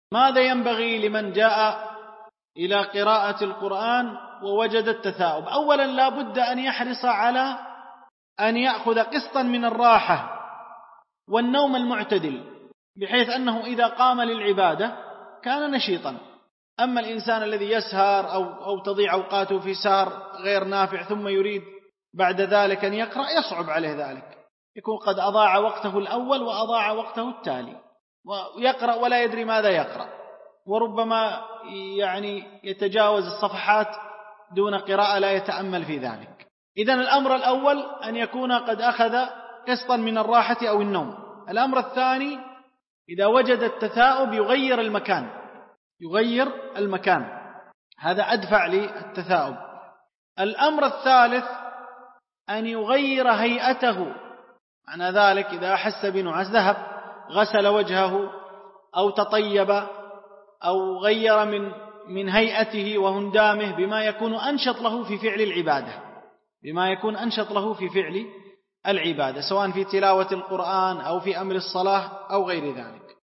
ماذا ينبغي لمن جاء إلى قراءة القرآن ووجد التثاؤب؟ أولا لا بد أن يحرص على أن يأخذ قسطا من الراحة والنوم المعتدل، بحيث أنه إذا قام للعبادة كان نشيطا. أما الإنسان الذي يسهر أو تضيع أوقاته في سهر غير نافع ثم يريد بعد ذلك أن يقرأ، يصعب عليه ذلك، يكون قد أضاع وقته الأول وأضاع وقته التالي، ويقرأ ولا يدري ماذا يقرأ، وربما يتجاوز الصفحات دون قراءة لا يتأمل في ذلك. إذن الأمر الأول أن يكون قد أخذ قسطا من الراحة أو النوم. الأمر الثاني إذا وجد التثاؤب يغير المكان، هذا أدفع للتثاؤب. الأمر الثالث أن يغير هيئته، معنى ذلك إذا أحس بنعاس ذهب غسل وجهه أو تطيب أو غير من هيئته وهندامه بما يكون أنشط له في فعل العبادة، سواء في تلاوة القرآن أو في أمر الصلاة أو غير ذلك.